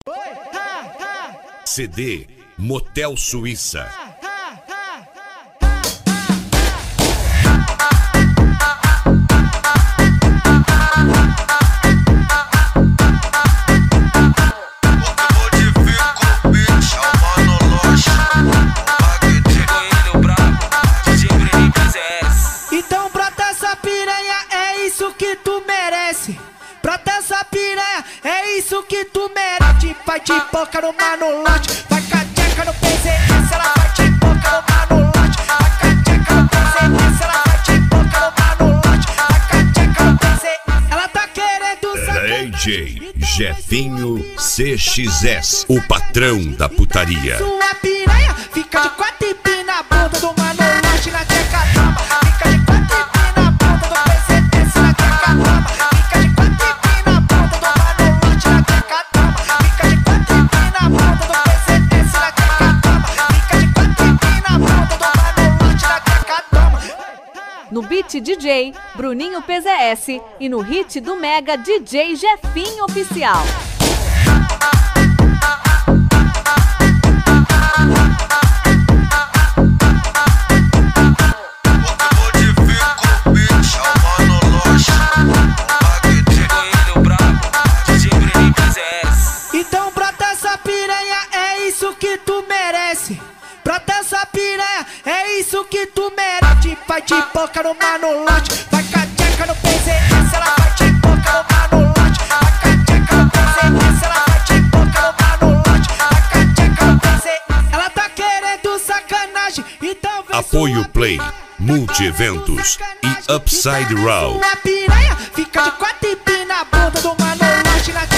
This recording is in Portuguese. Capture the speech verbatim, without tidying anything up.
C D Motel Suíça. Então brota essa piranha, é isso que tu merece. Brota essa piranha, é isso que tu merece. Vai de boca no manolote, vai com a tcheca no P Z S, ela vai de boca no manolote. Vai com a tcheca no P Z S, ela vai de boca no manolote. Vai com a tcheca no P Z S, ela tá querendo saber. D J Jefinho C X S, o patrão da putaria. Sua piranha fica de quatro e pi na bunda do manolote na tcheca toma. Fica de quatro e pi na bunda do P Z S na tcheca toma. Fica de quatro e pi na bunda do manolote na tcheca toma. Fica de quatro e pi na bunda do P Z S na tcheca toma. Fica de quatro e pi na bunda do manolote na tcheca toma. No beat D J Bruninho P Z S e no hit do Mega D J Jefinho Oficial. Então brota essa piranha, é isso que tu merece. Brota essa piranha, é isso que tu merece. Vai de boca no manolote, vai com a tcheca no P Z S, ela vai de boca no manolote. Vai com a tcheca no P Z S, ela vai de boca no manolote. Vai com a tcheca no P Z S, ela tá querendo sacanagem. Então vem Apoio sua Play, piranha, Multi-Eventos e Upside Round. Sua piranha fica de quatro e pi na bunda do manolote na